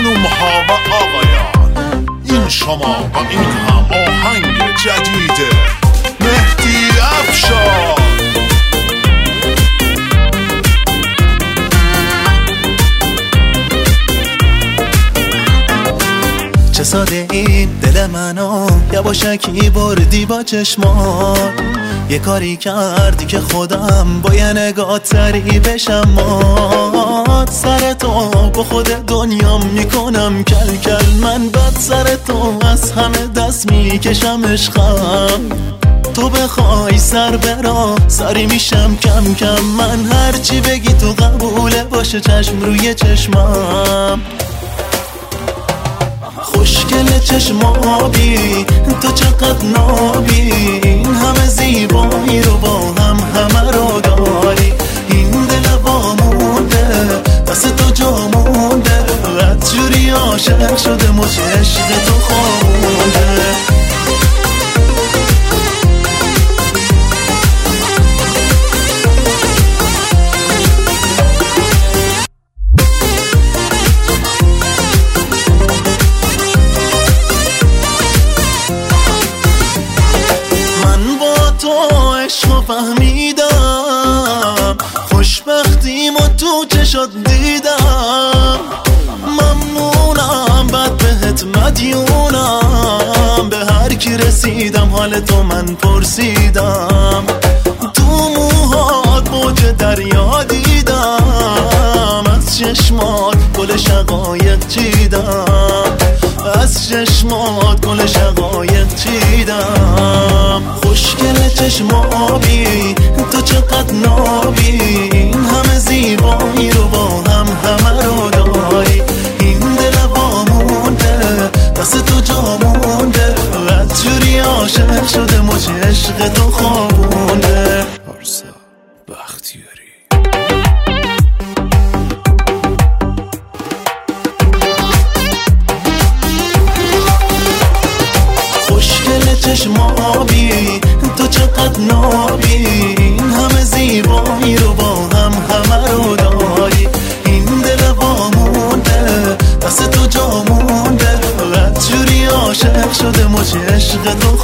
خانوم ها و آقایان، این شما و این هم آهنگ جدید مهدی افشار. چه ساده این دل منو یواشکی بردی با چشمات، یه کاری کردی که خودم با یه نگاه تری بشم مات. سر تو با خود دنیا میکنم کل کل، من بد سر تو از همه دست میکشم عشقم. تو بخوای سر برا سری میشم کم کم، من هرچی بگی تو قبوله باشه چشم روی چشمم. خوشگل چشمابی تو چقدر نابی، این همه زیبایی رو با هم همه رو داری. این دل وامونده دست تو جا مونده، رد جوری عاشق شده مچ عشق تو خوابونده. فهمیدم خوشبختیم و تو چشات دیدم. ممنونم بد بهت مدیونم، به هر کی رسیدم حال تو من پرسیدم. تو موهات موج دریا دیدم، از چشمات گل شقایق چیدم، از چشمات گل شقایق چیدم. خوشگل چشمابی تو چقدر نابی، این همه زیبایی رو با هم همه رو داری. این دل وامونده دست تو جا مونده، رد جوری عاشق شده مچ عشق تو خوابونده. پارسا بختیاری. خوشگل چشمابی تو چقدر نابی، این همه زیبایی رو با هم همه رو داری. این دل وامونده دست تو جا مونده، رد جوری عاشق شده مچ عشق تو